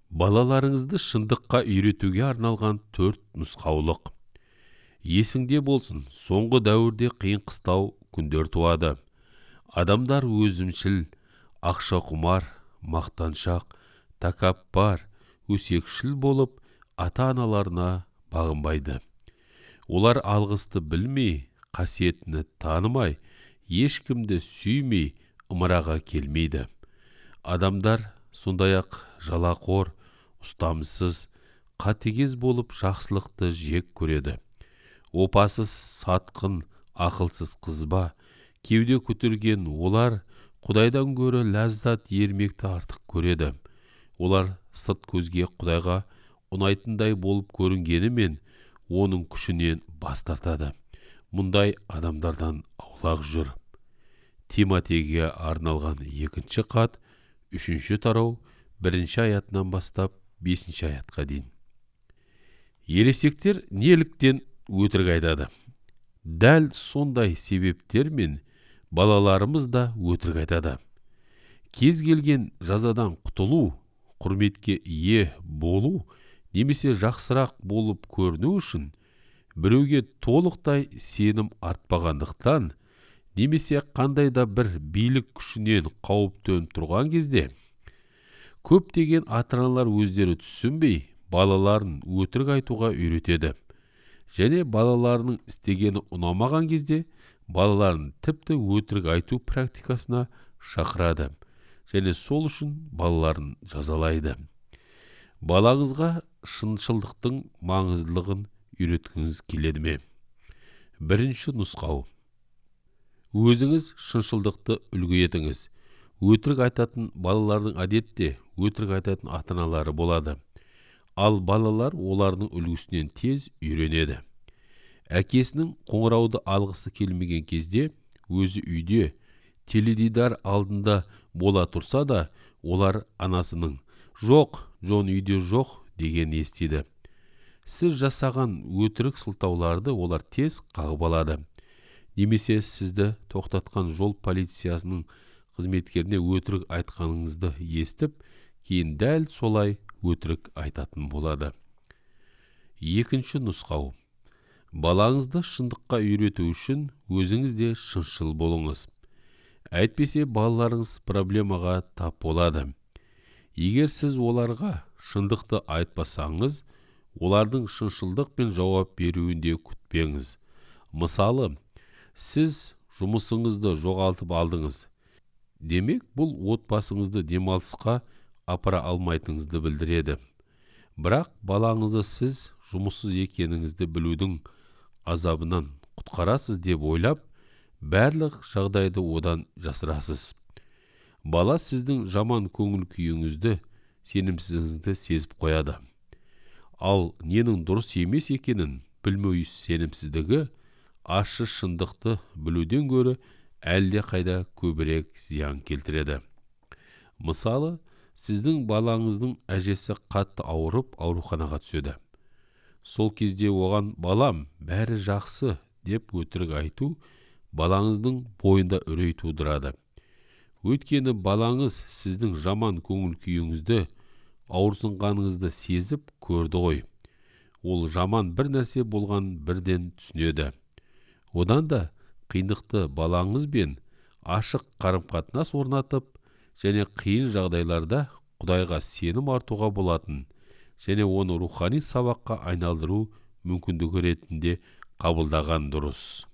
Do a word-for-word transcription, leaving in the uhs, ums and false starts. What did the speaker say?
Балаларыңызды шындыққа үйретуге арналған төрт нұсқаулық. Есіңде болсын, соңғы дәуірде қиын-қыстау күндер туады. Адамдар өзімшіл, ақшақұмар, мақтаншақ, тәкаппар, өсекшіл болып, ата-аналарына бағынбайды. Олар алғысты білмей, қасиетіні танымай, ешкімді сүймей, ымыраға келмейді. Адамдар сондай-ақ жалақор, ұстамсыз, қатыгез болып жақсылықты жек көреді. Опасыз, сатқын, ақылсыз қызба, кеуде көтерген олар Құдайдан гөрі ләззат ермекті артық көреді. Олар сырт көзге Құдайға ұнайтындай болып көрінгенімен, оның күшінен бас тартады. Мұндай адамдардан аулақ жүр. Тимотейге арналған екінші хат, үшінші тарау, бірінші аятынан бастап бесінші аятқа дейін. Ересектер неліктен өтірік айтады? Дәл сондай себептермен балаларымыз да өтірік айтады. Кез келген жазадан құтылу, құрметке ие болу, немесе жақсырақ болып көріну үшін біреуге толықтай сенім артпағандықтан, немесе қандай да бір билік күшінен қауіп төніп тұрған кезде, көптеген ата-аналар өздері түсінбей, балаларын өтірік айтуға үйретеді. Және балаларының істегені ұнамаған кезде, балаларын тіпті өтірік айту практикасына шақырады. Және сол үшін балаларын жазалайды. Балаңызға шыншылдықтың маңыздылығын үйреткіңіз келеді ме? Бірінші нұсқау. Өзіңіз шыншылдықты үлгі етіңіз. Өтірік айтатын балалардың әдетте өтірік айтатын ата-аналары болады. Ал балалар олардың үлгісінен тез үйренеді. Әкесінің қоңырауды алғысы келмеген кезде, өзі үйде, теледидар алдында бола тұрса да, олар анасының «Жоқ, Джон үйде жоқ» деген естиді. Сіз жасаған өтірік сылтауларды олар тез қағып алады. Немесе сізді тоқтатқан жол полициясының қызметкеріне өтірік айтқаныңызды естіп, кейін дәл солай өтірік айтатын болады. Екінші нұсқау. Балаңызды шындыққа үйрету үшін өзіңіз де шыншыл болыңыз. Әйтпесе балаларыңыз проблемаға тап болады. Егер сіз оларға шындықты айтпасаңыз, олардың шыншылдықпен жауап беруінде күтпеңіз. Мысалы, сіз жұмысыңызды жоғалтып алдыңыз. Демек, бұл отбасыңызды демалысқа апара алмайтыныңызды білдіреді. Бірақ балаңызды сіз жұмыссыз екеніңізді білудің азабынан құтқарасыз деп ойлап, барлық жағдайды одан жасырасыз. Бала сіздің жаман көңіл күйіңізді, сенімсіздігіңізді сезіп қояды. Ал ненің дұрыс емес екенін білмеу сенімсіздігі ащы шындықты білуден гөрі әлде қайда көбірек зиян келтіреді. Мысалы, сіздің балаңыздың әжесі қатты ауырып ауруханаға түседі. Сол кезде оған «балам, бәрі жақсы» деп өтірік айту балаңыздың бойында үрей тудырады. Өйткені балаңыз сіздің жаман көңіл күйіңізді, ауырсынғаныңызды сезіп көрді ғой. Ол жаман бір нәрсе болған бірден түсінеді. Одан да қиындықты балаңызбен ашық қарым-қатынас орнатып, және қиын жағдайларда Құдайға сенім артуға болатын, және оны рухани сабаққа айналдыру мүмкіндігі ретінде қабылдаған дұрыс.